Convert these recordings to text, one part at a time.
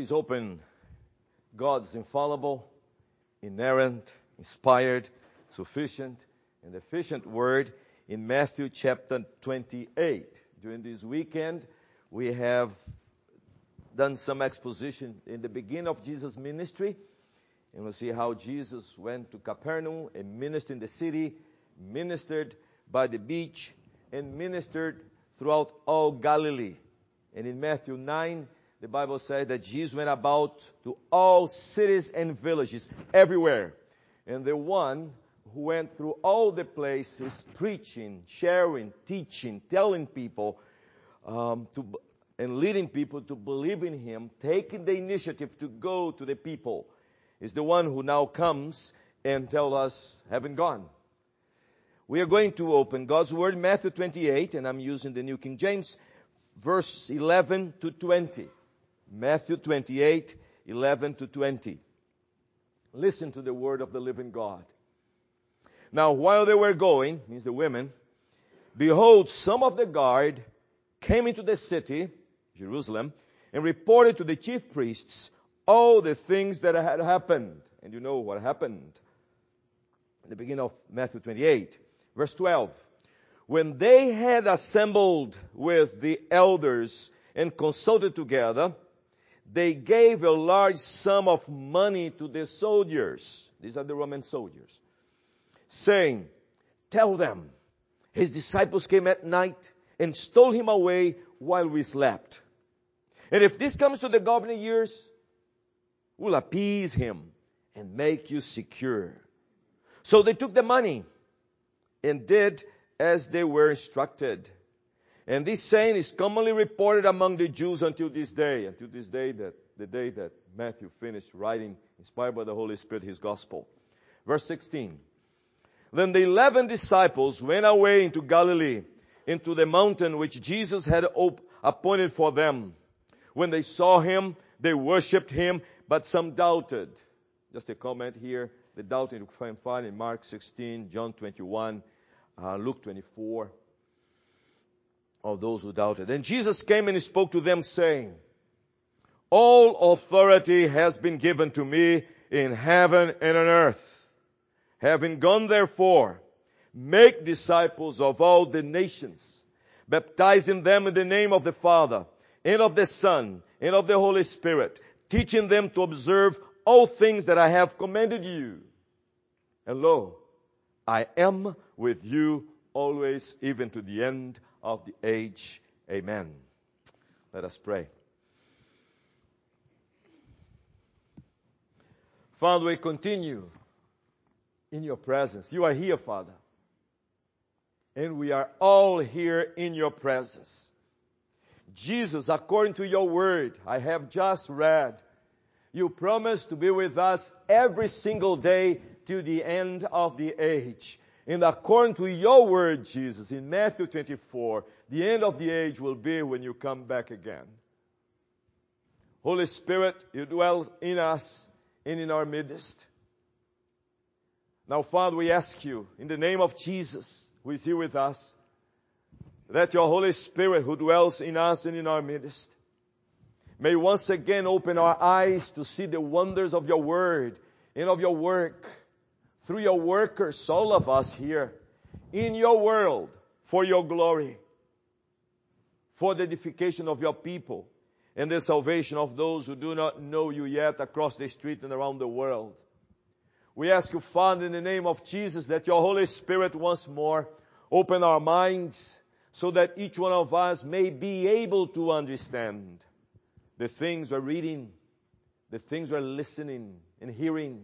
Please open God's infallible, inerrant, inspired, sufficient, and efficient word in Matthew chapter 28. During this weekend, we have done some exposition in the beginning of Jesus' ministry, and we'll see how Jesus went to Capernaum and ministered in the city, ministered by the beach, and ministered throughout all Galilee. And in Matthew 9, the Bible says that Jesus went about to all cities and villages, everywhere. And the one who went through all the places, preaching, sharing, teaching, telling people, and leading people to believe in Him, taking the initiative to go to the people, is the one who now comes and tells us, haven't gone. We are going to open God's Word, Matthew 28, and I'm using the New King James, verse 11 to 20. Matthew 28, 11 to 20. Listen to the word of the living God. Now, while they were going, means the women, behold, some of the guard came into the city, Jerusalem, and reported to the chief priests all the things that had happened. And you know what happened. In the beginning of Matthew 28, verse 12. When they had assembled with the elders and consulted together, they gave a large sum of money to the soldiers. These are the Roman soldiers. Saying, tell them, his disciples came at night and stole him away while we slept. And if this comes to the governing ears, we'll appease him and make you secure. So they took the money and did as they were instructed. And this saying is commonly reported among the Jews until this day, that the day that Matthew finished writing, inspired by the Holy Spirit, his gospel. Verse 16. Then the 11 disciples went away into Galilee, into the mountain which Jesus had appointed for them. When they saw him, they worshipped him, but some doubted. Just a comment here. The doubting you can find in Mark 16, John 21, Luke 24. Of those who doubted. And Jesus came and spoke to them saying, all authority has been given to me in heaven and on earth. Having gone therefore, make disciples of all the nations, baptizing them in the name of the Father, and of the Son, and of the Holy Spirit, teaching them to observe all things that I have commanded you. And lo, I am with you always, even to the end of the age. Amen. Let us pray. Father, we continue in your presence. You are here, Father. And we are all here in your presence. Jesus, according to your word, I have just read, you promise to be with us every single day till the end of the age. And according to your word, Jesus, in Matthew 24, the end of the age will be when you come back again. Holy Spirit, you dwell in us and in our midst. Now, Father, we ask you, in the name of Jesus, who is here with us, that your Holy Spirit, who dwells in us and in our midst, may once again open our eyes to see the wonders of your word and of your work. Through your workers, all of us here, in your world, for your glory, for the edification of your people, and the salvation of those who do not know you yet across the street and around the world. We ask you, Father, in the name of Jesus, that your Holy Spirit once more open our minds so that each one of us may be able to understand the things we're reading, the things we're listening and hearing.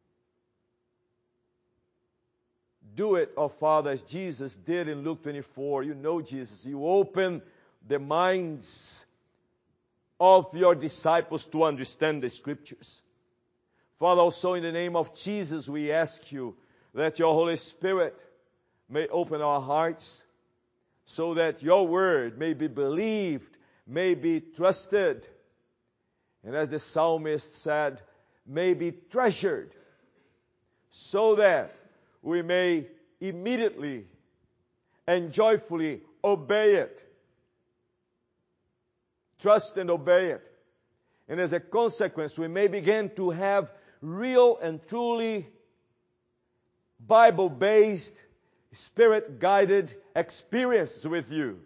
Do it, oh Father, as Jesus did in Luke 24. You know, Jesus, you open the minds of your disciples to understand the Scriptures. Father, also in the name of Jesus, we ask you that your Holy Spirit may open our hearts so that your word may be believed, may be trusted, and as the psalmist said, may be treasured, so that we may immediately and joyfully obey it. Trust and obey it. And as a consequence, we may begin to have real and truly Bible-based, Spirit-guided experience with you,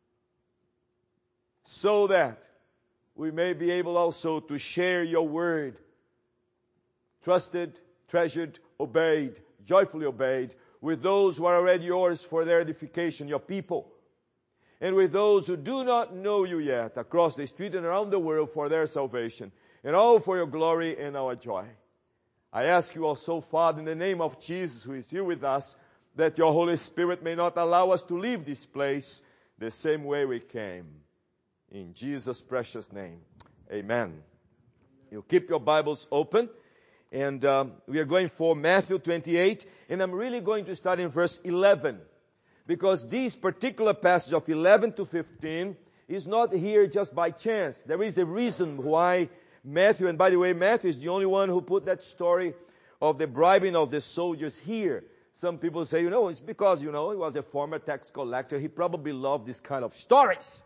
so that we may be able also to share your word, trusted, treasured, obeyed, joyfully obeyed, with those who are already yours for their edification, your people, and with those who do not know you yet across the street and around the world for their salvation, and all for your glory and our joy. I ask you also, Father, in the name of Jesus, who is here with us, that your Holy Spirit may not allow us to leave this place the same way we came. In Jesus' precious name, amen. You keep your Bibles open, and we are going for Matthew 28, and I'm really going to start in verse 11, because this particular passage of 11 to 15 is not here just by chance. There is a reason why Matthew, and by the way, Matthew is the only one who put that story of the bribing of the soldiers here. Some people say, it's because, he was a former tax collector. He probably loved this kind of stories.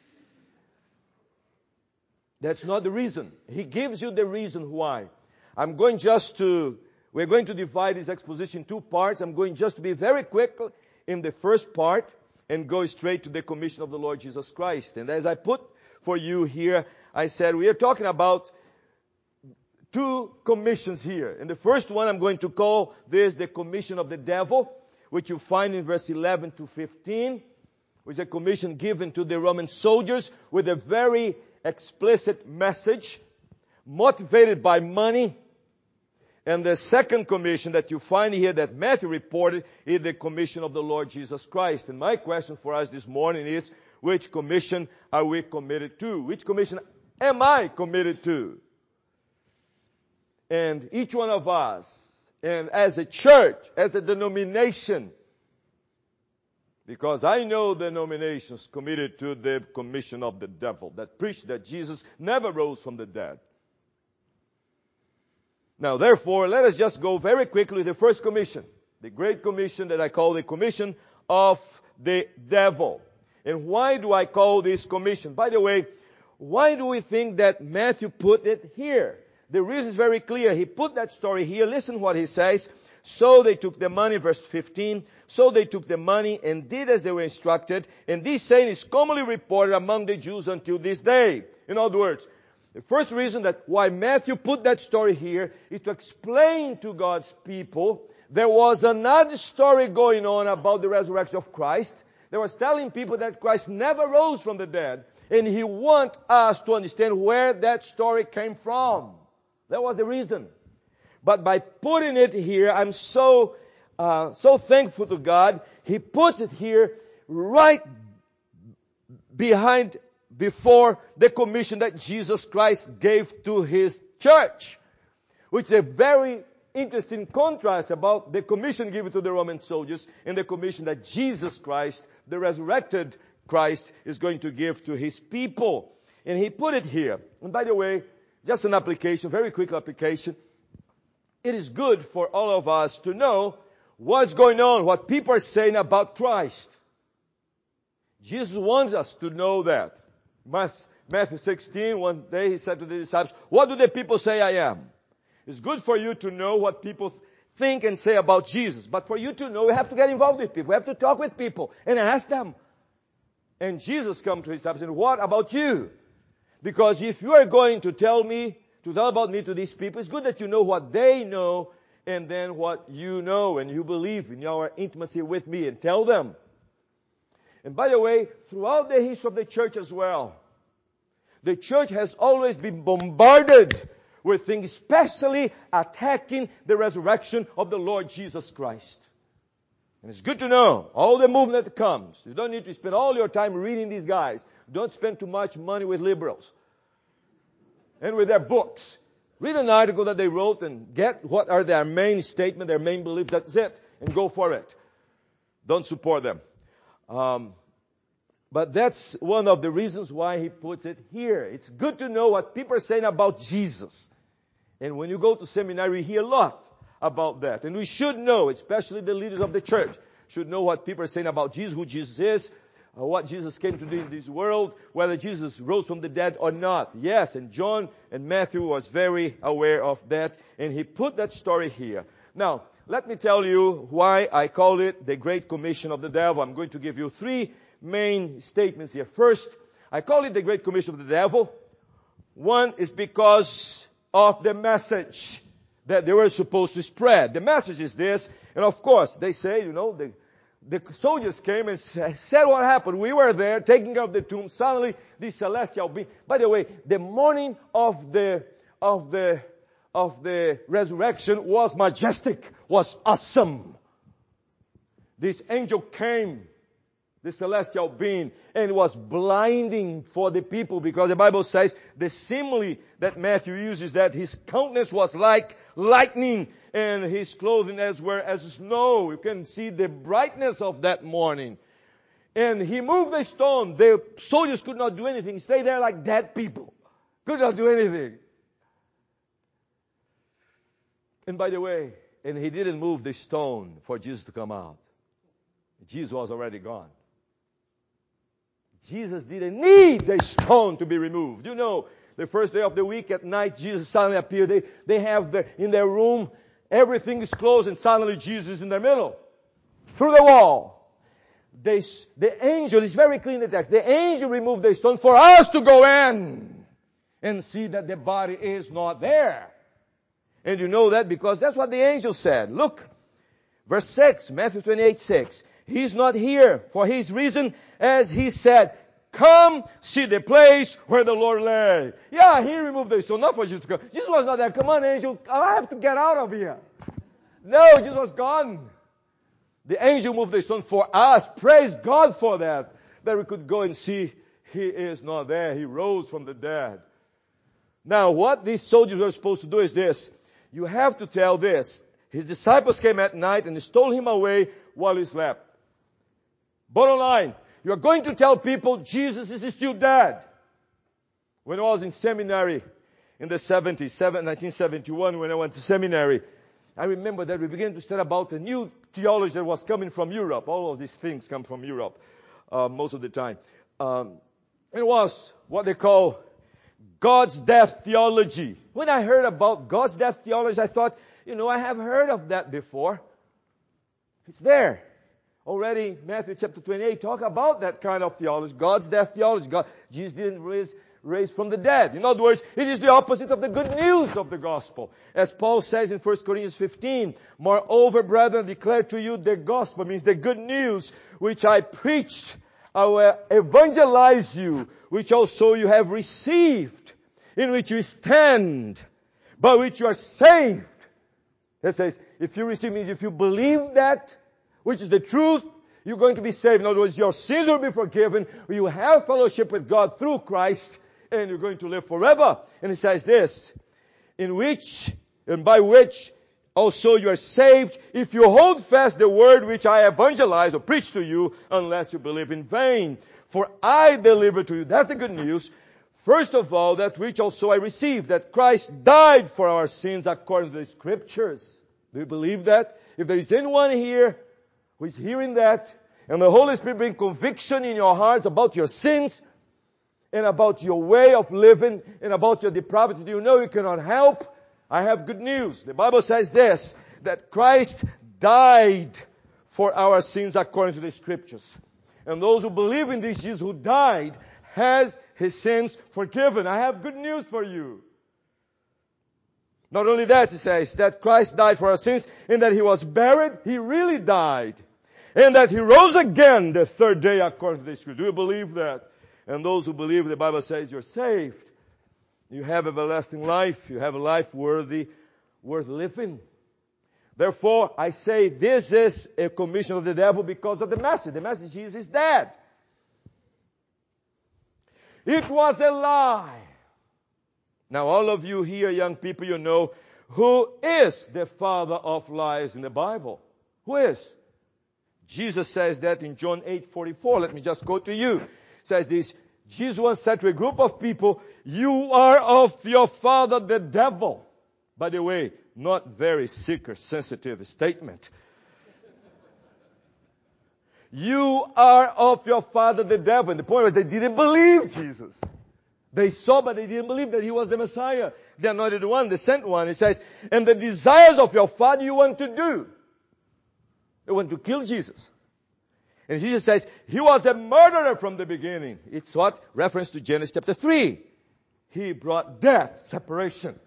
That's not the reason. He gives you the reason why. We're going to divide this exposition in two parts. I'm going just to be very quick in the first part and go straight to the commission of the Lord Jesus Christ. And as I put for you here, I said we are talking about two commissions here. And the first one I'm going to call this the commission of the devil, which you find in verse 11 to 15, which is a commission given to the Roman soldiers with a very explicit message, motivated by money. And the second commission that you find here that Matthew reported is the commission of the Lord Jesus Christ. And my question for us this morning is, which commission are we committed to? Which commission am I committed to? And each one of us, and as a church, as a denomination, because I know denominations committed to the commission of the devil that preach that Jesus never rose from the dead. Now, therefore, let us just go very quickly to the first commission, the great commission that I call the commission of the devil. And why do I call this commission? By the way, why do we think that Matthew put it here? The reason is very clear. He put that story here. Listen what he says. So they took the money, verse 15. So they took the money and did as they were instructed. And this saying is commonly reported among the Jews until this day. In other words, the first reason that why Matthew put that story here is to explain to God's people there was another story going on about the resurrection of Christ. They was telling people that Christ never rose from the dead. And he wants us to understand where that story came from. That was the reason. But by putting it here, I'm so thankful to God. He puts it here right before the commission that Jesus Christ gave to His church, which is a very interesting contrast about the commission given to the Roman soldiers and the commission that Jesus Christ, the resurrected Christ, is going to give to His people. And He put it here. And by the way, just an application, very quick application. It is good for all of us to know what's going on, what people are saying about Christ. Jesus wants us to know that. Matthew 16, one day He said to the disciples, what do the people say I am? It's good for you to know what people think and say about Jesus. But for you to know, we have to get involved with people. We have to talk with people and ask them. And Jesus comes to His disciples and what about you? Because if you are going to tell about me to these people, it's good that you know what they know and then what you know and you believe in your intimacy with me and tell them. And by the way, throughout the history of the church as well, the church has always been bombarded with things, especially attacking the resurrection of the Lord Jesus Christ. And it's good to know all the movement that comes. You don't need to spend all your time reading these guys. Don't spend too much money with liberals and with their books. Read an article that they wrote and get what are their main statement, their main beliefs. That's it. And go for it. Don't support them. But that's one of the reasons why he puts it here. It's good to know what people are saying about Jesus. And when you go to seminary, you hear a lot about that. And we should know, especially the leaders of the church, should know what people are saying about Jesus, who Jesus is, what Jesus came to do in this world, whether Jesus rose from the dead or not. Yes, and John and Matthew was very aware of that, and he put that story here. Now, let me tell you why I call it the Great Commission of the Devil. I'm going to give you three main statements here. First, I call it the Great Commission of the Devil. One is because of the message that they were supposed to spread. The message is this, and of course, they say, the soldiers came and said what happened. We were there taking care of the tomb. Suddenly, this celestial being. By the way, the morning of the resurrection was majestic, was awesome. This angel came, the celestial being, and was blinding for the people, because the Bible says the simile that Matthew uses, that his countenance was like lightning and his clothing as were as snow. You can see the brightness of that morning. And he moved the stone. The soldiers could not do anything. Stay there like dead people. Could not do anything. And by the way, and he didn't move the stone for Jesus to come out. Jesus was already gone. Jesus didn't need the stone to be removed. The first day of the week at night, Jesus suddenly appeared. They have in their room, everything is closed, and suddenly Jesus is in the middle. Through the wall. The angel, is very clear in the text. The angel removed the stone for us to go in and see that the body is not there. And you know that because that's what the angel said. Look, verse 6, Matthew 28:6. He's not here for his reason, as he said, come see the place where the Lord lay. Yeah, he removed the stone, not for Jesus to come. Jesus was not there. Come on, angel, I have to get out of here. No, Jesus was gone. The angel moved the stone for us. Praise God for that we could go and see he is not there. He rose from the dead. Now, what these soldiers were supposed to do is this. You have to tell this. His disciples came at night and stole him away while he slept. Bottom line, you are going to tell people Jesus is still dead. When I was in seminary in the 1971, when I went to seminary, I remember that we began to study about a new theology that was coming from Europe. All of these things come from Europe, most of the time. It was what they call God's death theology. When I heard about God's death theology, I thought, I have heard of that before. It's there. Already, Matthew chapter 28 talk about that kind of theology, God's death theology. Jesus didn't raise from the dead. In other words, it is the opposite of the good news of the gospel. As Paul says in 1 Corinthians 15, moreover, brethren, declare to you the gospel, means the good news which I preached, I will evangelize you, which also you have received, in which you stand, by which you are saved. That says, if you receive means if you believe that, which is the truth, you're going to be saved. In other words, your sins will be forgiven. You have fellowship with God through Christ, and you're going to live forever. And it says this, in which, and by which also you are saved, if you hold fast the word which I evangelize or preach to you, unless you believe in vain. For I delivered to you, that's the good news, first of all, that which also I received, that Christ died for our sins according to the Scriptures. Do you believe that? If there is anyone here who is hearing that, and the Holy Spirit bring conviction in your hearts about your sins, and about your way of living, and about your depravity, do you know you cannot help? I have good news. The Bible says this, that Christ died for our sins according to the Scriptures. And those who believe in this Jesus who died has his sins forgiven. I have good news for you. Not only that, it says that Christ died for our sins, and that he was buried, he really died. And that he rose again the third day according to the Scripture. Do you believe that? And those who believe, the Bible says you're saved. You have everlasting life. You have a life worth living. Therefore, I say this is a commission of the devil because of the message. The message is Jesus is dead. It was a lie. Now all of you here, young people, you know who is the father of lies in the Bible. Who is? Jesus says that in John 8:44. Let me just quote to you. It says this, Jesus once said to a group of people, you are of your father the devil. By the way, not very seeker sensitive statement. You are of your father the devil. And the point was they didn't believe Jesus. They saw, but they didn't believe that He was the Messiah, the anointed one, the sent one. He says, and the desires of your father you want to do. They want to kill Jesus. And Jesus says, He was a murderer from the beginning. It's what? Reference to Genesis chapter 3. He brought death, separation.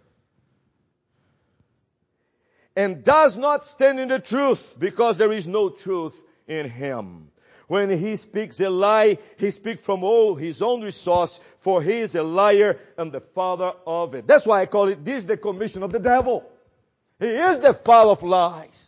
And does not stand in the truth, because there is no truth in Him. When He speaks a lie, He speaks from His own resource, for He is a liar and the father of it. That's why I call it, this is the commission of the devil. He is the father of lies.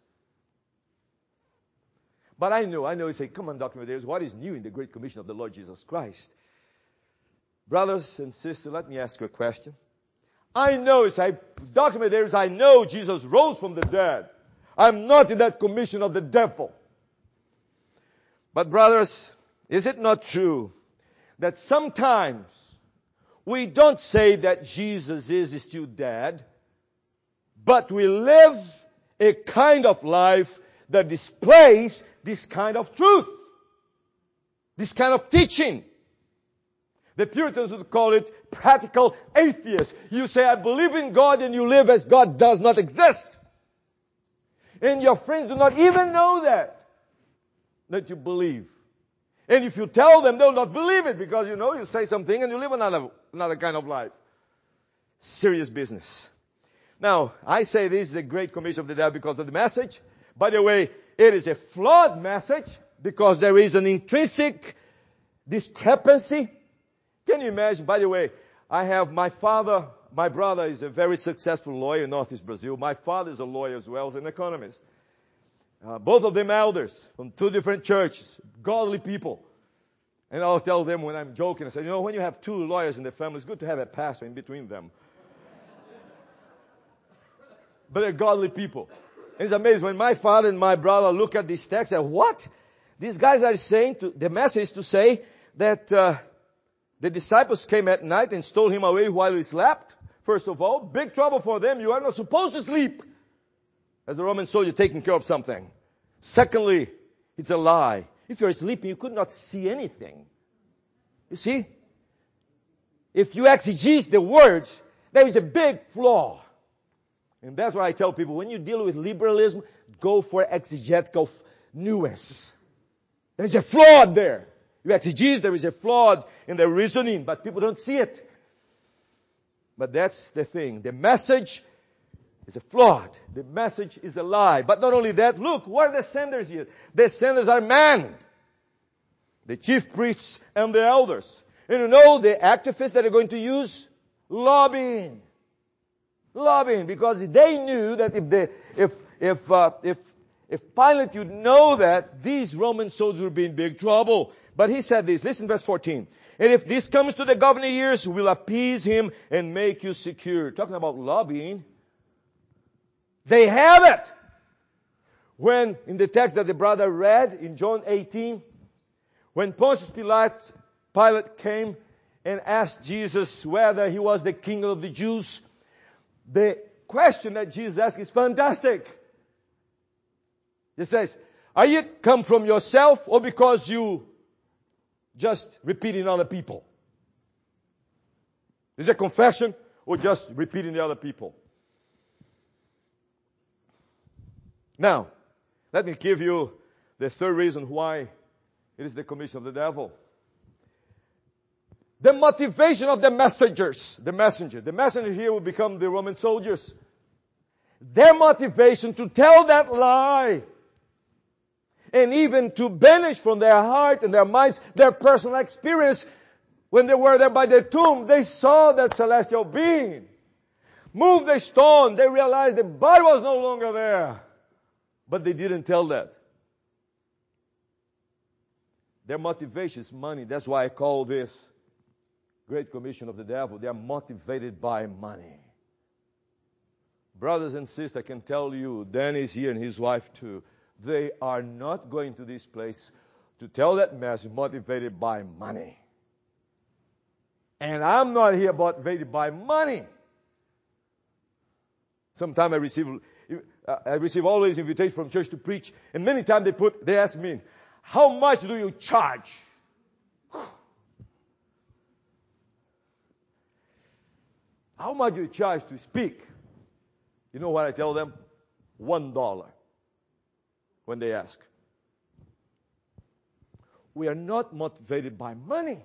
But I know you say, come on, Dr. Medeiros, what is new in the Great Commission of the Lord Jesus Christ? Brothers and sisters, let me ask you a question. I know, Dr. Medeiros, I know Jesus rose from the dead. I'm not in that commission of the devil. But brothers, is it not true that sometimes we don't say that Jesus is still dead, but we live a kind of life that displays this kind of truth, this kind of teaching? The Puritans would call it practical atheist. You say, I believe in God, and you live as God does not exist. And your friends do not even know that you believe. And if you tell them, they'll not believe it, because you say something and you live another kind of life. Serious business. Now, I say this is a great commission of the devil because of the message. By the way, it is a flawed message because there is an intrinsic discrepancy. Can you imagine? By the way, I have my brother is a very successful lawyer in Northeast Brazil. My father is a lawyer as well as an economist. Both of them elders from two different churches, godly people. And I'll tell them when I'm joking, I say, when you have two lawyers in the family, it's good to have a pastor in between them. But they're godly people. And it's amazing when my father and my brother look at this text and say, what? These guys are saying, the message is to say that the disciples came at night and stole Him away while He slept. First of all, big trouble for them. You are not supposed to sleep as a Roman soldier taking care of something. Secondly, it's a lie. If you're sleeping, you could not see anything. You see? If you exegete the words, there is a big flaw. And that's why I tell people, when you deal with liberalism, go for exegetical nuance. There's a flaw there. You exegete, there is a flaw in the reasoning, but people don't see it. But that's the thing. The message is a flawed. The message is a lie. But not only that, look, what are the senders here? The senders are men. The chief priests and the elders. And the activists that are going to use? Lobbying. Lobbying. Because they knew that if Pilate would know that, these Roman soldiers would be in big trouble. But he said this, listen verse 14. And if this comes to the governor's ears, we'll appease him and make you secure. Talking about lobbying. They have it. When, in the text that the brother read in John 18, when Pontius Pilate came and asked Jesus whether He was the king of the Jews, the question that Jesus asked is fantastic. He says, are you come from yourself or because you just repeating other people? Is it a confession or just repeating the other people? Now, let me give you the third reason why it is the commission of the devil. The motivation of the messengers. The messenger here will become the Roman soldiers. Their motivation to tell that lie. And even to banish from their heart and their minds their personal experience. When they were there by the tomb, they saw that celestial being. Move the stone. They realized the body was no longer there. But they didn't tell that. Their motivation is money. That's why I call this Great Commission of the devil. They are motivated by money. Brothers and sisters, I can tell you, Dan is here and his wife too. They are not going to this place to tell that message motivated by money. And I'm not here motivated by money. Sometimes I receive always invitations from church to preach, and many times they ask me, How much do you charge? How much do you charge to speak? You know what I tell them? $1 when they ask. We are not motivated by money.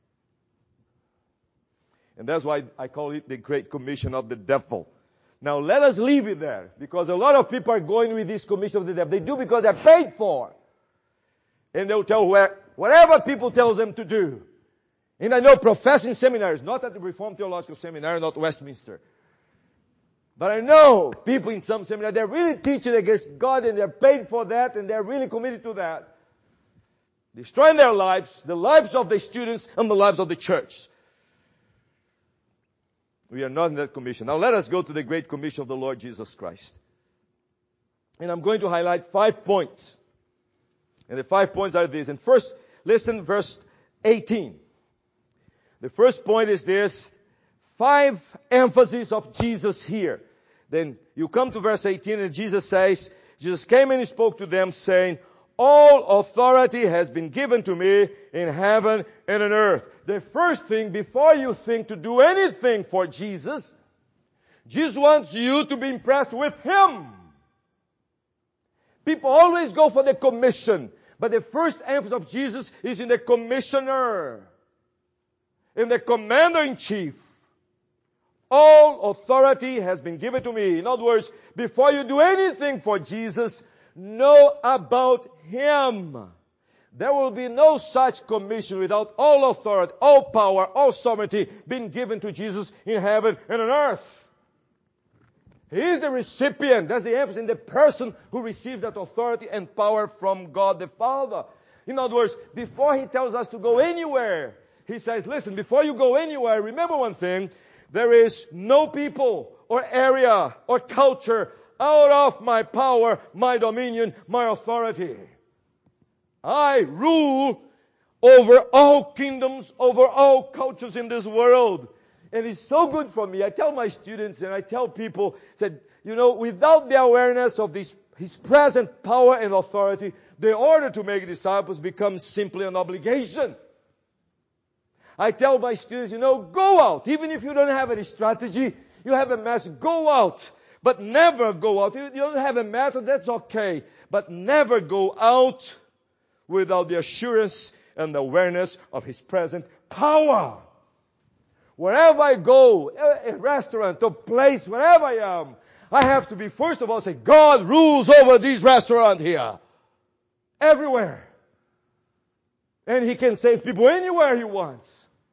And that's why I call it the Great Commission of the devil. Now let us leave it there, because a lot of people are going with this commission of the devil. They do because they're paid for. And they'll tell whatever people tell them to do. And I know professing seminaries, not at the Reformed Theological Seminary, not Westminster. But I know people in some seminaries, they're really teaching against God and they're paid for that and they're really committed to that. Destroying their lives, the lives of the students and the lives of the church. We are not in that commission. Now let us go to the Great Commission of the Lord Jesus Christ. And I'm going to highlight 5 points. And the 5 points are these. And first, listen, verse 18. The first point is this. 5 emphases of Jesus here. Then you come to verse 18 and Jesus says, Jesus came and he spoke to them saying, all authority has been given to me in heaven and on earth. The first thing, before you think to do anything for Jesus, Jesus wants you to be impressed with Him. People always go for the commission, but the first emphasis of Jesus is in the commissioner, in the commander-in-chief. All authority has been given to me. In other words, before you do anything for Jesus, know about Him. There will be no such commission without all authority, all power, all sovereignty being given to Jesus in heaven and on earth. He is the recipient. That's the emphasis in the person who receives that authority and power from God the Father. In other words, before He tells us to go anywhere, He says, listen, before you go anywhere, remember one thing, there is no people or area or culture out of my power, my dominion, my authority. I rule over all kingdoms, over all cultures in this world. And it's so good for me. I tell my students and I tell people, said, without the awareness of His present power and authority, the order to make disciples becomes simply an obligation. I tell my students, go out. Even if you don't have any strategy, you have a message, go out. But never go out. You don't have a method, that's okay. But never go out without the assurance and the awareness of His present power. Wherever I go, a restaurant, a place, wherever I am, I have to be, first of all, say, God rules over this restaurant here. Everywhere. And He can save people anywhere He wants.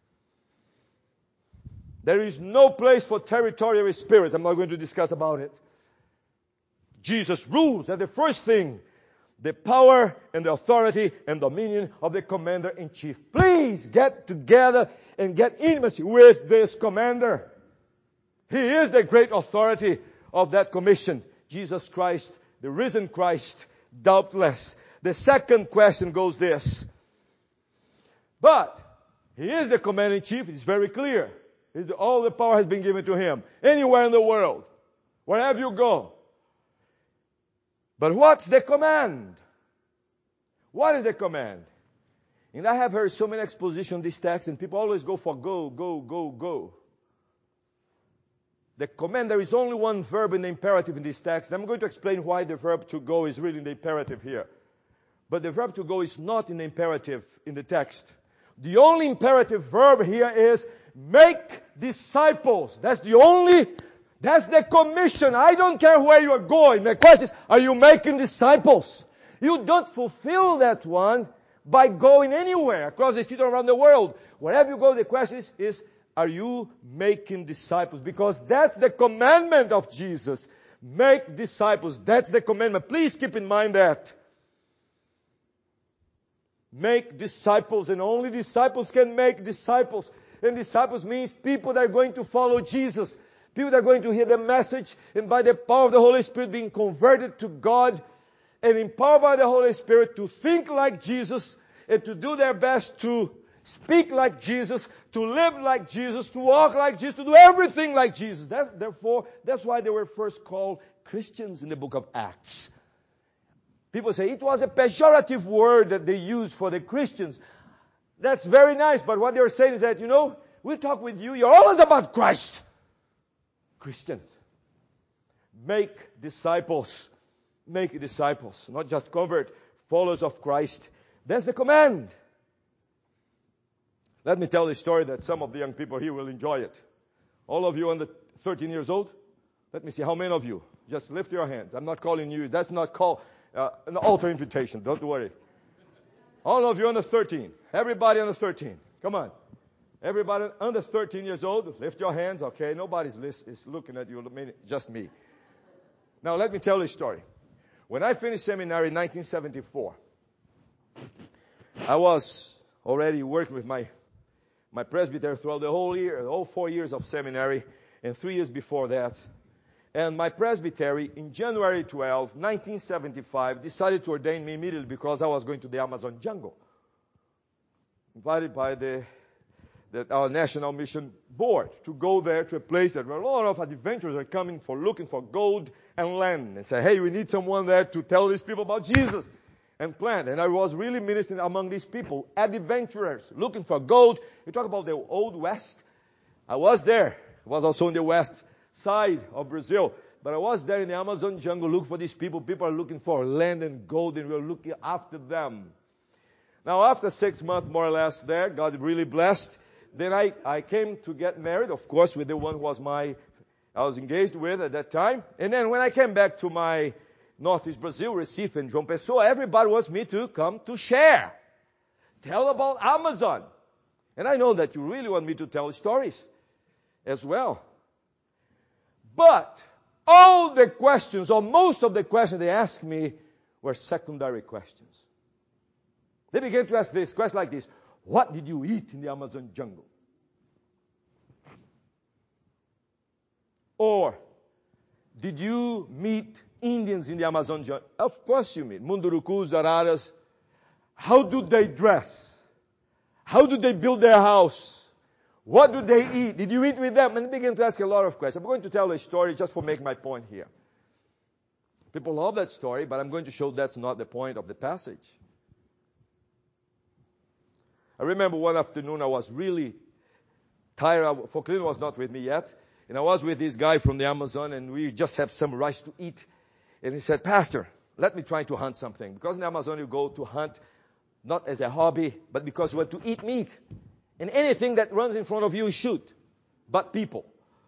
There is no place for territorial spirits. I'm not going to discuss about it. Jesus rules. And the first thing, the power and the authority and dominion of the commander-in-chief. Please get together and get intimacy with this commander. He is the great authority of that commission. Jesus Christ, the risen Christ, doubtless. The second question goes this. But He is the commander-in-chief. It's very clear. All the power has been given to Him. Anywhere in the world. Wherever you go. But what's the command? What is the command? And I have heard so many expositions on this text and people always go for go, go, go, go. The command, there is only one verb in the imperative in this text. I'm going to explain why the verb to go is really in the imperative here. But the verb to go is not in the imperative in the text. The only imperative verb here is make disciples. That's the commission. I don't care where you are going. The question is, are you making disciples? You don't fulfill that one by going anywhere across the street or around the world. Wherever you go, the question is, are you making disciples? Because that's the commandment of Jesus. Make disciples. That's the commandment. Please keep in mind that. Make disciples, and only disciples can make disciples. And disciples means people that are going to follow Jesus. People that are going to hear the message and by the power of the Holy Spirit being converted to God and empowered by the Holy Spirit to think like Jesus and to do their best to speak like Jesus, to live like Jesus, to walk like Jesus, to do everything like Jesus. Therefore, that's why they were first called Christians in the book of Acts. People say it was a pejorative word that they used for the Christians. That's very nice, but what they're saying is that, we talk with you, you're always about Christ. Christians, make disciples. Make disciples, not just convert, followers of Christ. That's the command. Let me tell a story that some of the young people here will enjoy it. All of you under 13 years old? Let me see, how many of you? Just lift your hands. I'm not calling you. That's not an altar invitation. Don't worry. All of you under 13. Everybody under 13. Come on. Everybody under 13 years old, lift your hands. Okay, nobody's is looking at you, just me. Now let me tell you a story. When I finished seminary in 1974, I was already working with my presbytery throughout the whole 4 years of seminary, and 3 years before that. And my presbytery, in January 12, 1975, decided to ordain me immediately because I was going to the Amazon jungle. Invited by our National Mission Board to go there to a place that where a lot of adventurers are coming looking for gold and land. And say, hey, we need someone there to tell these people about Jesus and plant. And I was really ministering among these people, adventurers, looking for gold. You talk about the Old West. I was there. I was also in the west side of Brazil. But I was there in the Amazon jungle looking for these people. People are looking for land and gold, and we're looking after them. Now, after 6 months, more or less there, God really blessed. Then I came to get married, of course, with the one who I was engaged with at that time. And then when I came back to my Northeast Brazil, Recife and João Pessoa, everybody wants me to come to share. Tell about Amazon. And I know that you really want me to tell stories as well. But all the questions, or most of the questions they asked me, were secondary questions. They began to ask this question like this: what did you eat in the Amazon jungle? Or, did you meet Indians in the Amazon jungle? Of course you meet. Mundurucus, araras. How do they dress? How do they build their house? What do they eat? Did you eat with them? And they began to ask a lot of questions. I'm going to tell a story just for make my point here. People love that story, but I'm going to show that's not the point of the passage. I remember one afternoon I was really tired. Foclino was not with me yet. And I was with this guy from the Amazon, and we just have some rice to eat. And he said, Pastor, let me try to hunt something. Because in the Amazon you go to hunt not as a hobby, but because you want to eat meat. And anything that runs in front of you, shoot. But people.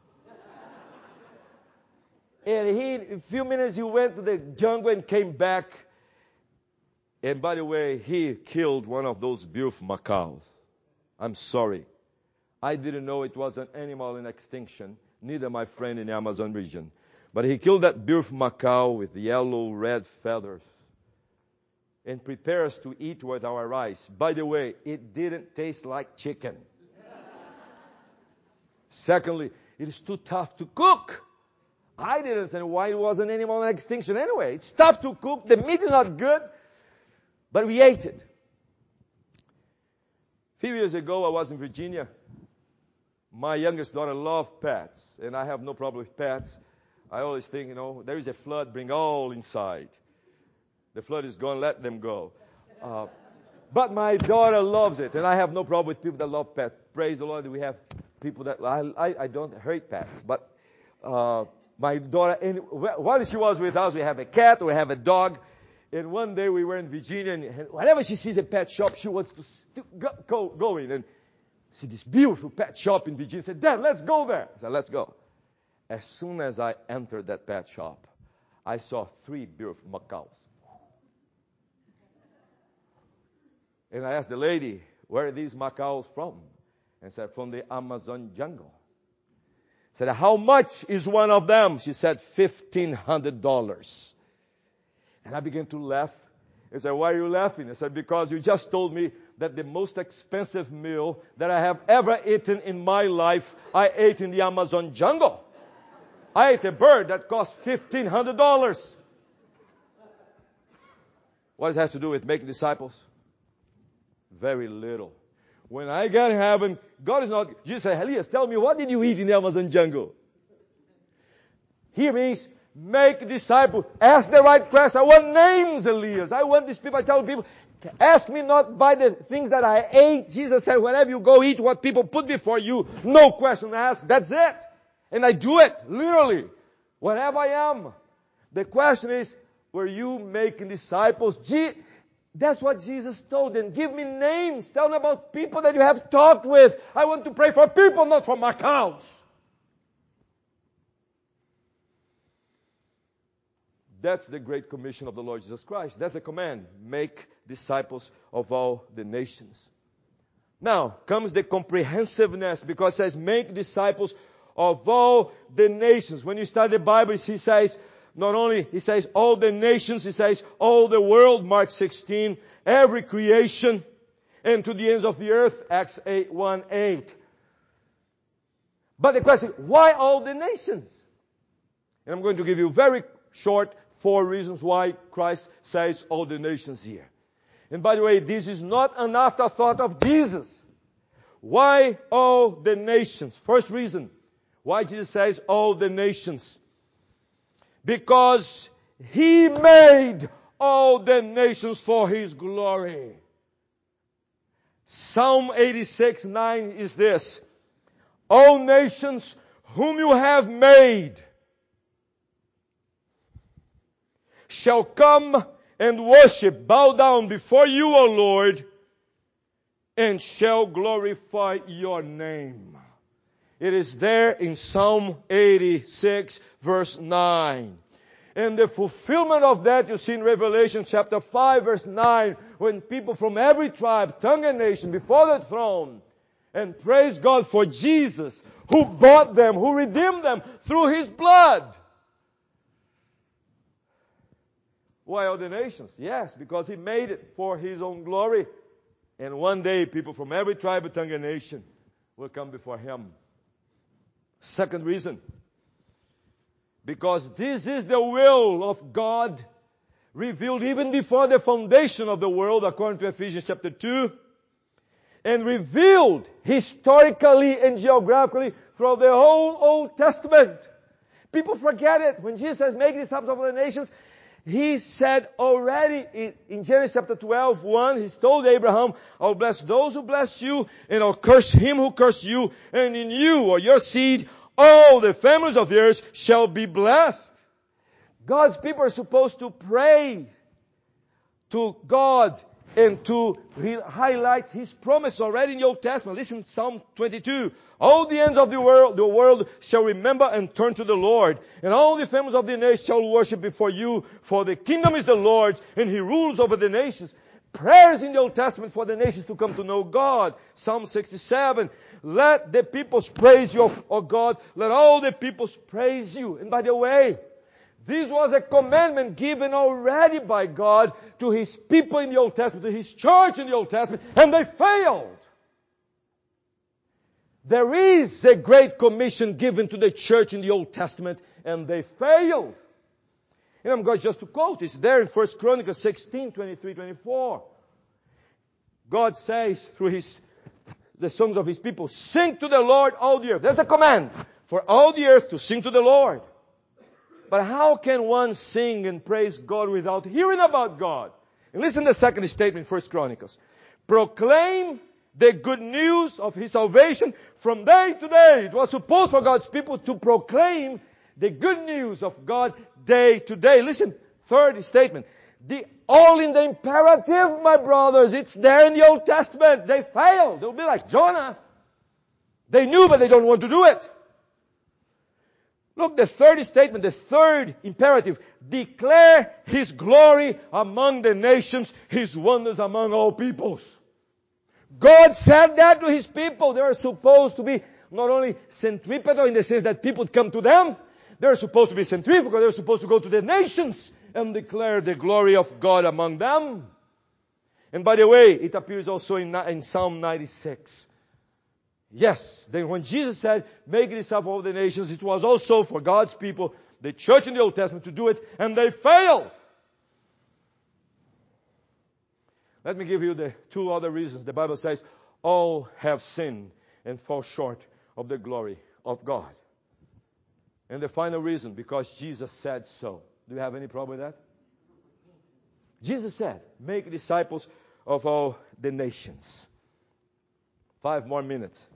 And in a few minutes, he went to the jungle and came back. And by the way, he killed one of those beautiful macaws. I'm sorry. I didn't know it was an animal in extinction. Neither my friend in the Amazon region. But he killed that beautiful macaw with yellow, red feathers. And prepared us to eat with our rice. By the way, it didn't taste like chicken. Secondly, it is too tough to cook. I didn't understand why it was an animal in extinction anyway. It's tough to cook. The meat is not good. But we ate it. A few years ago, I was in Virginia. My youngest daughter loved pets. And I have no problem with pets. I always think, there is a flood, bring all inside. The flood is gone, let them go. But my daughter loves it, and I have no problem with people that love pets. Praise the Lord, we have people that, I don't hate pets. But my daughter, while she was with us, we have a cat, we have a dog. And one day we were in Virginia, and whenever she sees a pet shop, she wants to go in. And see this beautiful pet shop in Virginia. She said, Dad, let's go there. I said, let's go. As soon as I entered that pet shop, I saw 3 beautiful macaws. And I asked the lady, where are these macaws from? And said, from the Amazon jungle. I said, how much is one of them? She said, $1,500. And I began to laugh. I said, why are you laughing? I said, because you just told me that the most expensive meal that I have ever eaten in my life, I ate in the Amazon jungle. I ate a bird that cost $1,500. What does it have to do with making disciples? Very little. When I get in heaven, God is not, Jesus said, Elias, tell me, what did you eat in the Amazon jungle? Here means make disciples. Ask the right question. I want names, Elias. I want these people. I tell people, ask me not by the things that I ate. Jesus said, whenever you go eat what people put before you, no question asked. That's it. And I do it, literally. Wherever I am. The question is, were you making disciples? That's what Jesus told them. Give me names. Tell me about people that you have talked with. I want to pray for people, not for my cows. That's the great commission of the Lord Jesus Christ. That's the command. Make disciples of all the nations. Now comes the comprehensiveness, because it says make disciples of all the nations. When you study the Bible, he says, not only, he says all the nations, he says all the world, Mark 16, every creation, and to the ends of the earth, Acts 8:1-8. But the question, why all the nations? And I'm going to give you very short 4 reasons why Christ says all the nations here. And by the way, this is not an afterthought of Jesus. Why all the nations? First reason why Jesus says all the nations. Because He made all the nations for His glory. Psalm 86:9 is this. All nations whom you have made shall come and worship, bow down before you, O Lord, and shall glorify your name. It is there in Psalm 86 verse 9. And the fulfillment of that you see in Revelation chapter 5 verse 9, when people from every tribe, tongue and nation before the throne and praise God for Jesus, who bought them, who redeemed them through His blood. Why all the nations? Yes, because He made it for His own glory. And one day people from every tribe, tongue and nation will come before Him. Second reason. Because this is the will of God revealed even before the foundation of the world, according to Ephesians chapter 2. And revealed historically and geographically throughout the whole Old Testament. People forget it. When Jesus says, make disciples of all the nations, He said already in Genesis chapter 12:1, He told Abraham, I'll bless those who bless you, and I'll curse him who curse you, and in you or your seed, all the families of the earth shall be blessed. God's people are supposed to pray to God and to highlight His promise already in the Old Testament. Listen, Psalm 22. All the ends of the world shall remember and turn to the Lord. And all the families of the nations shall worship before you. For the kingdom is the Lord's, and He rules over the nations. Prayers in the Old Testament for the nations to come to know God. Psalm 67. Let the peoples praise you, O God. Let all the peoples praise you. And by the way, this was a commandment given already by God to His people in the Old Testament, to His church in the Old Testament, and they failed. There is a great commission given to the church in the Old Testament, and they failed. And I'm going just to quote, it's there in 1 Chronicles 16:23-24. God says through the songs of His people, sing to the Lord all the earth. There's a command for all the earth to sing to the Lord. But how can one sing and praise God without hearing about God? And listen to the second statement, 1 Chronicles. Proclaim the good news of His salvation from day to day. It was supposed for God's people to proclaim the good news of God day to day. Listen, third statement. All in the imperative, my brothers. It's there in the Old Testament. They failed. They'll be like Jonah. They knew, but they don't want to do it. Look, the third statement, the third imperative. Declare His glory among the nations, His wonders among all peoples. God said that to His people. They are supposed to be not only centripetal in the sense that people come to them. They're supposed to be centrifugal. They're supposed to go to the nations and declare the glory of God among them. And by the way, it appears also in Psalm 96. Yes, then when Jesus said, make disciples of all the nations, it was also for God's people, the church in the Old Testament, to do it, and they failed. Let me give you the 2 other reasons. The Bible says, all have sinned and fall short of the glory of God. And the final reason, because Jesus said so. Do you have any problem with that? Jesus said, make disciples of all the nations. 5 more minutes.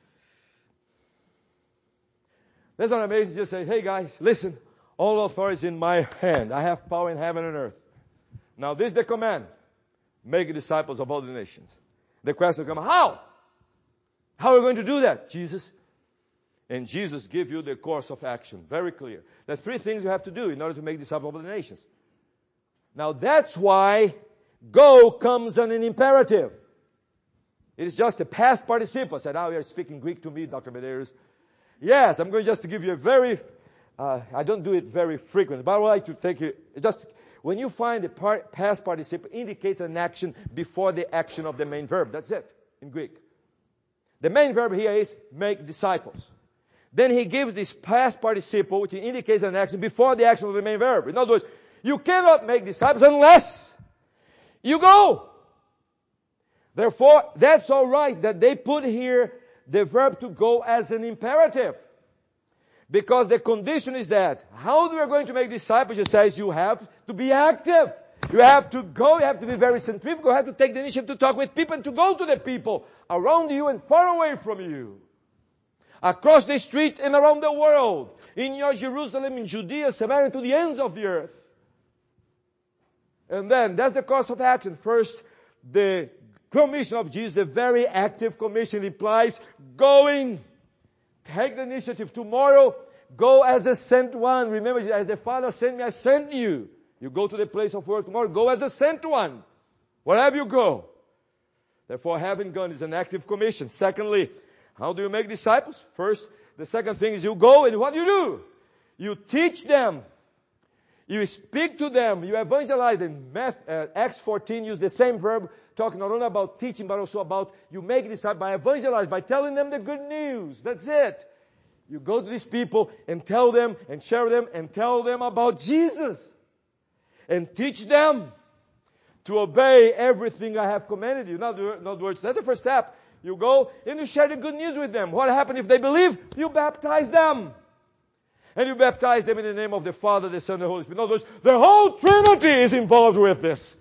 That's not amazing. Just say, hey guys, listen, all authority is in my hand. I have power in heaven and earth. Now this is the command. Make disciples of all the nations. The question will come, how? How are we going to do that? Jesus. And Jesus gives you the course of action. Very clear. There are 3 things you have to do in order to make disciples of all the nations. Now that's why go comes on an imperative. It is just a past participle. I said, now you're speaking Greek to me, Dr. Medeiros. Yes, I'm going just to give you a very, I don't do it very frequently, but I would like to take it, just, when you find the past participle indicates an action before the action of the main verb. That's it, in Greek. The main verb here is make disciples. Then he gives this past participle, which indicates an action before the action of the main verb. In other words, you cannot make disciples unless you go. Therefore, that's all right that they put here the verb to go as an imperative. Because the condition is that, how we are going to make disciples? It says you have to be active. You have to go, you have to be very centrifugal, you have to take the initiative to talk with people and to go to the people around you and far away from you. Across the street and around the world. In your Jerusalem, in Judea, Samaria, to the ends of the earth. And then, that's the course of action. First, the commission of Jesus, a very active commission, implies going. Take the initiative. Tomorrow, go as a sent one. Remember, as the Father sent me, I sent you. You go to the place of work tomorrow, go as a sent one. Wherever you go. Therefore, having gone is an active commission. Secondly, how do you make disciples? First, the second thing is you go, and what do you do? You teach them. You speak to them. You evangelize them. Acts 14 use the same verb, talking not only about teaching, but also about you make disciples by evangelize, by telling them the good news. That's it. You go to these people and tell them and share them and tell them about Jesus. And teach them to obey everything I have commanded you. In other words, that's the first step. You go and you share the good news with them. What happens if they believe? You baptize them. And you baptize them in the name of the Father, the Son, and the Holy Spirit. In other words, the whole Trinity is involved with this.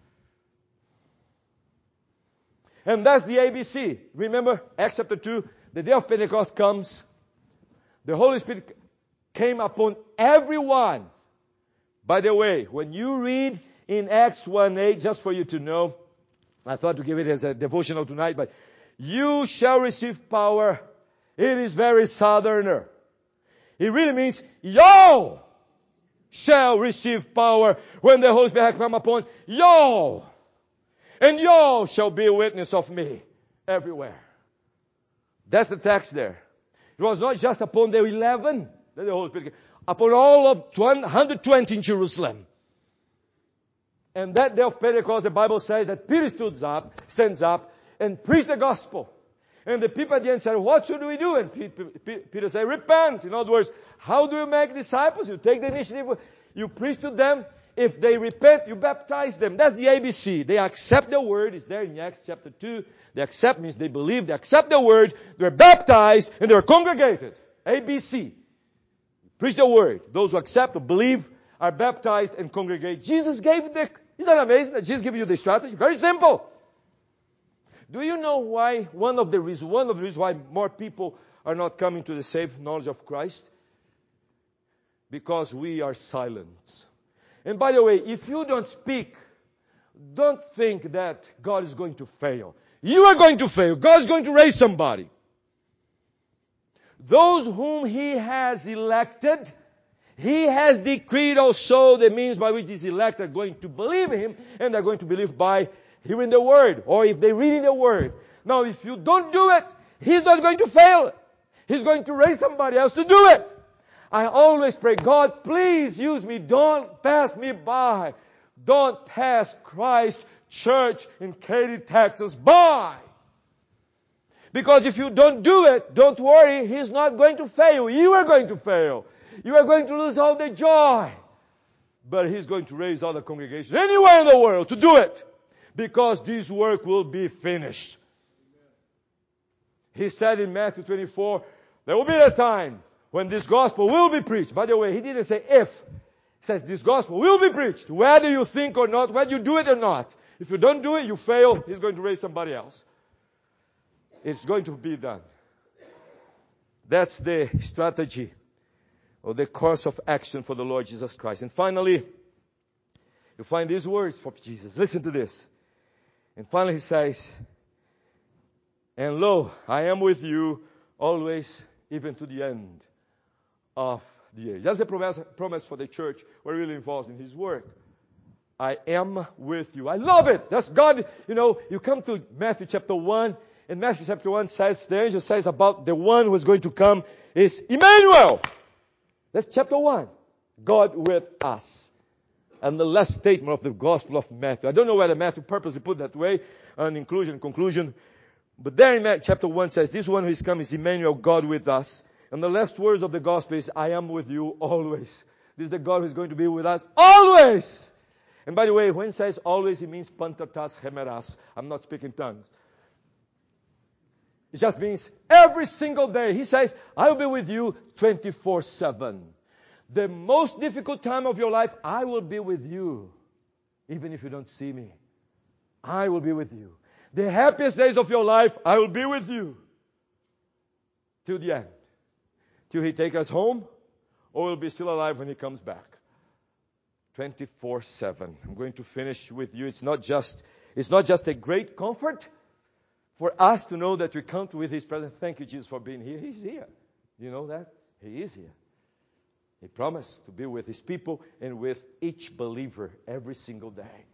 And that's the ABC. Remember, Acts chapter 2, the day of Pentecost comes. The Holy Spirit came upon everyone. By the way, when you read in Acts 1:8, just for you to know, I thought to give it as a devotional tonight, but you shall receive power. It is very southerner. It really means, y'all shall receive power when the Holy Spirit has come upon y'all. And y'all shall be a witness of me everywhere. That's the text there. It was not just upon the 11 that the Holy Spirit came. Upon all of 120 in Jerusalem. And that day of Pentecost, the Bible says that Peter stands up and preached the gospel. And the people at the end said, what should we do? And Peter said, repent. In other words, how do you make disciples? You take the initiative, you preach to them. If they repent, you baptize them. That's the ABC. They accept the word. It's there in Acts chapter 2. They accept means they believe. They accept the word. They're baptized and they're congregated. ABC. Preach the word. Those who accept or believe are baptized and congregate. Jesus gave isn't that amazing that Jesus gave you the strategy? Very simple. Do you know why? One of the reasons why more people are not coming to the saved knowledge of Christ? Because we are silent. And by the way, if you don't speak, don't think that God is going to fail. You are going to fail. God is going to raise somebody. Those whom He has elected, He has decreed also the means by which these elect are going to believe Him, and they're going to believe by hearing the Word, or if they're reading the Word. Now, if you don't do it, He's not going to fail. He's going to raise somebody else to do it. I always pray, God, please use me. Don't pass me by. Don't pass Christ Church in Katy, Texas by. Because if you don't do it, don't worry, He's not going to fail. You are going to fail. You are going to lose all the joy. But He's going to raise other congregations anywhere in the world to do it. Because this work will be finished. He said in Matthew 24, there will be a time when this gospel will be preached. By the way, he didn't say if. He says this gospel will be preached. Whether you think or not, whether you do it or not. If you don't do it, you fail. He's going to raise somebody else. It's going to be done. That's the strategy or the course of action for the Lord Jesus Christ. And finally, you find these words from Jesus. Listen to this. And finally he says, and lo, I am with you always, even to the end of the age. That's a promise for the church. We're really involved in His work. I am with you. I love it. That's God. You come to Matthew chapter 1, and Matthew chapter 1 says, the angel says about the one who is going to come is Emmanuel. That's chapter 1. God with us. And the last statement of the Gospel of Matthew. I don't know whether Matthew purposely put that way, an inclusion, conclusion. But there in chapter 1 says, this one who is come is Emmanuel, God with us. And the last words of the Gospel is, I am with you always. This is the God who is going to be with us always. And by the way, when it says always, it means pantatas hemeras. I'm not speaking tongues. It just means every single day. He says, I will be with you 24/7. The most difficult time of your life, I will be with you. Even if you don't see me. I will be with you. The happiest days of your life, I will be with you. Till the end. Till He takes us home, or we'll be still alive when He comes back. 24/7. I'm going to finish with you. It's not just a great comfort for us to know that we count with His presence. Thank you, Jesus, for being here. He's here. You know that? He is here. He promised to be with His people and with each believer every single day.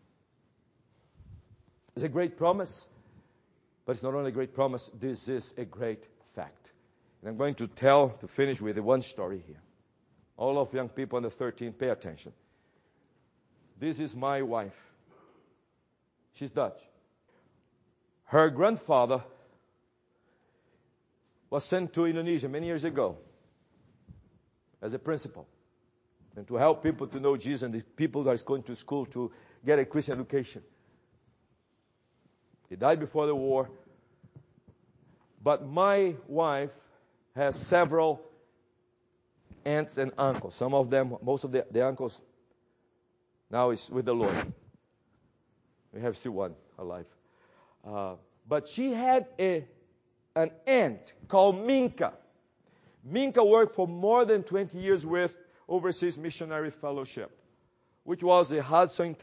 It's a great promise, but it's not only a great promise, this is a great fact. And I'm going to finish with one story here. All of young people under 13, pay attention. This is my wife. She's Dutch. Her grandfather was sent to Indonesia many years ago as a principal, and to help people to know Jesus and the people that are going to school to get a Christian education. He died before the war. But my wife has several aunts and uncles. Some of them, most of the uncles now is with the Lord. We have still one alive. But she had an aunt called Minka. Minka worked for more than 20 years with Overseas Missionary Fellowship, which was a Hudson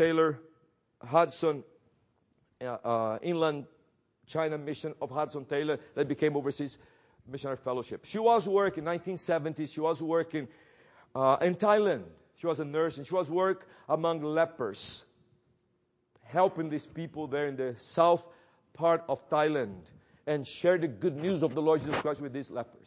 Inland China mission of Hudson Taylor that became Overseas Missionary Fellowship. She was working in 1970s. She was working in Thailand. She was a nurse, and she was working among lepers, helping these people there in the south part of Thailand and share the good news of the Lord Jesus Christ with these lepers.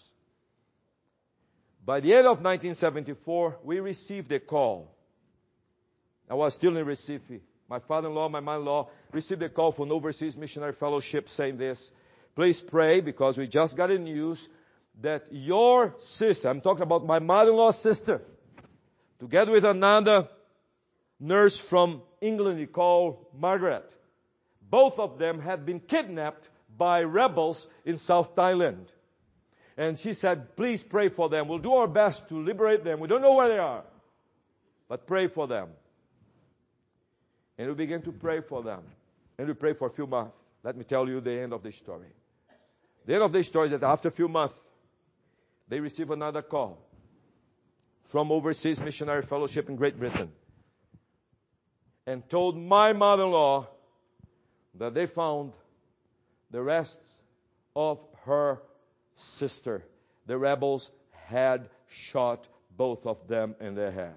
By the end of 1974, we received a call. I was still in Recife. My father-in-law, my mother-in-law received a call from Overseas Missionary Fellowship saying this. Please pray, because we just got a news that your sister, I'm talking about my mother-in-law's sister, together with another nurse from England called Margaret, both of them had been kidnapped by rebels in South Thailand. And she said, please pray for them. We'll do our best to liberate them. We don't know where they are, but pray for them. And we began to pray for them. And we prayed for a few months. Let me tell you the end of the story. The end of the story is that after a few months, they received another call from Overseas Missionary Fellowship in Great Britain, and told my mother-in-law that they found the rest of her sister. The rebels had shot both of them in the head.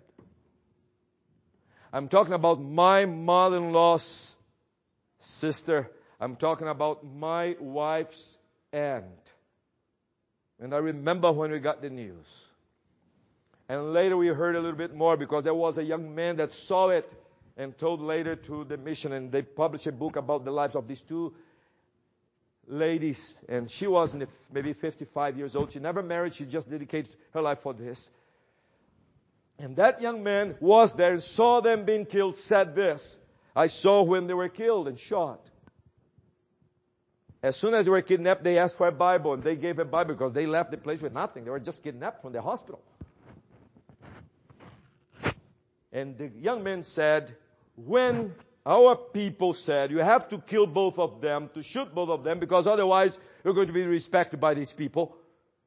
I'm talking about my mother-in-law's sister. I'm talking about my wife's aunt. And I remember when we got the news. And later we heard a little bit more, because there was a young man that saw it and told later to the mission, and they published a book about the lives of these two ladies. And she was maybe 55 years old. She never married. She just dedicated her life for this. And that young man was there and saw them being killed, said this: I saw when they were killed and shot. As soon as they were kidnapped, they asked for a Bible, and they gave a Bible because they left the place with nothing. They were just kidnapped from the hospital. And the young man said, when our people said, you have to kill both of them, to shoot both of them, because otherwise you're going to be respected by these people.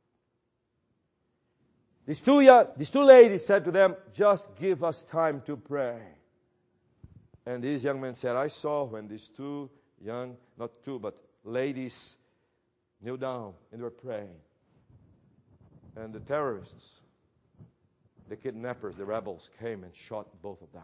These two ladies said to them, just give us time to pray. And this young man said, I saw when these two young, not two, but ladies kneel down and were praying. And the terrorists, the kidnappers, the rebels came and shot both of them.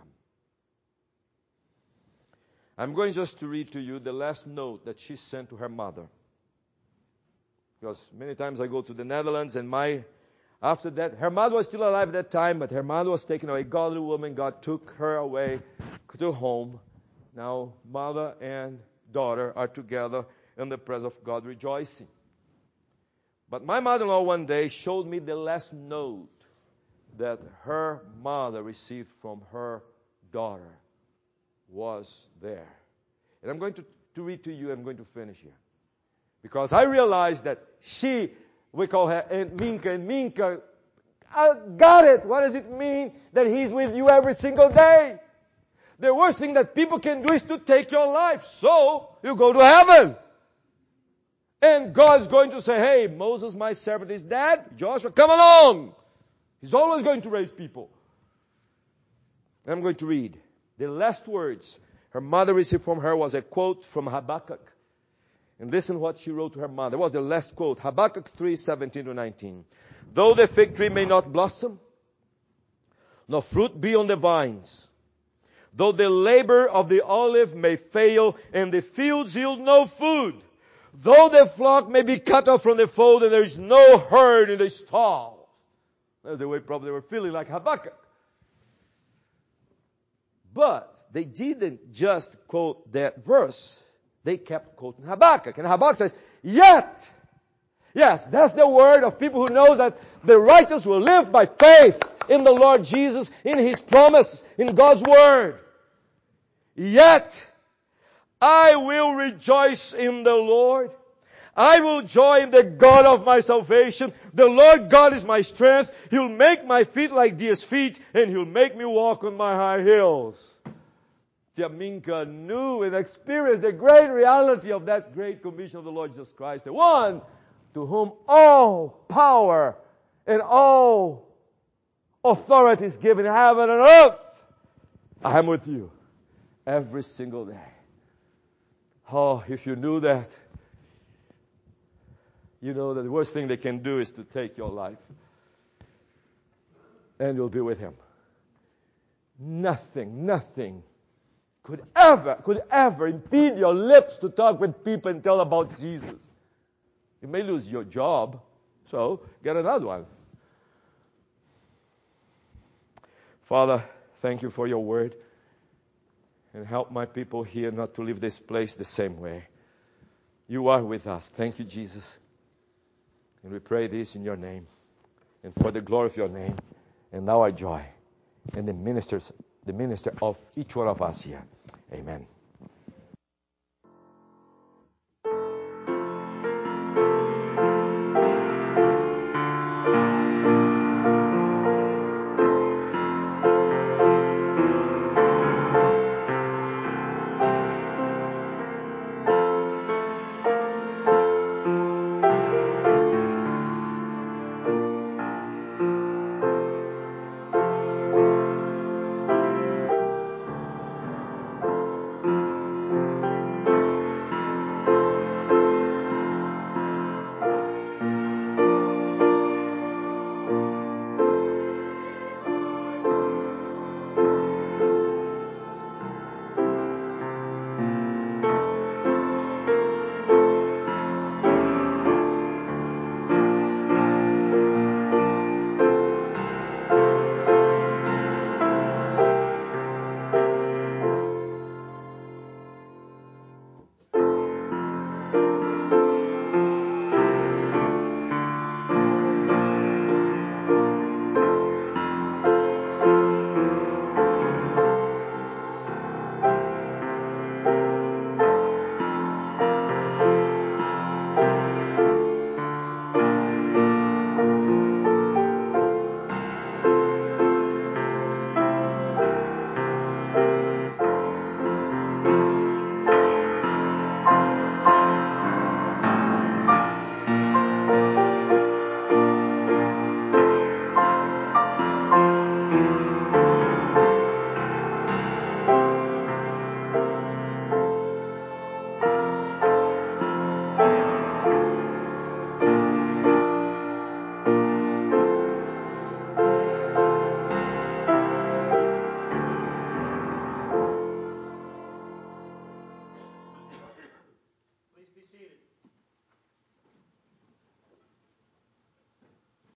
I'm going just to read to you the last note that she sent to her mother. Because many times I go to the Netherlands and after that, her mother was still alive at that time, but her mother was taken away. Godly woman, God took her away to home. Now, mother and daughter are together in the presence of God, rejoicing. But my mother-in-law one day showed me the last note that her mother received from her daughter was there. And I'm going to read to you. I'm going to finish here. Because I realized that we call her Aunt Minka, and Minka, I got it. What does it mean that He's with you every single day? The worst thing that people can do is to take your life. So, you go to heaven. And God's going to say, hey, Moses, my servant, is dead. Joshua, come along. He's always going to raise people. I'm going to read. The last words her mother received from her was a quote from Habakkuk. And listen what she wrote to her mother. It was the last quote. Habakkuk 3:17-19. Though the fig tree may not blossom, nor fruit be on the vines, though the labor of the olive may fail, and the fields yield no food, though the flock may be cut off from the fold, and there is no herd in the stall. That's the way probably they were feeling like Habakkuk. But they didn't just quote that verse. They kept quoting Habakkuk. And Habakkuk says, yet. Yes, that's the word of people who know that the righteous will live by faith in the Lord Jesus, in His promise, in God's word. Yet, I will rejoice in the Lord. I will joy in the God of my salvation. The Lord God is my strength. He'll make my feet like deer's feet, and He'll make me walk on my high hills. Minka knew and experienced the great reality of that great commission of the Lord Jesus Christ, the one to whom all power and all authority is given in heaven and earth. I am with you every single day. Oh, if you knew that, you know that the worst thing they can do is to take your life. And you'll be with Him. Nothing could ever impede your lips to talk with people and tell about Jesus. You may lose your job, so get another one. Father, thank you for your word. And help my people here not to leave this place the same way. You are with us. Thank you, Jesus. And we pray this in your name. And for the glory of your name. And now I joy in the minister of each one of us here. Amen.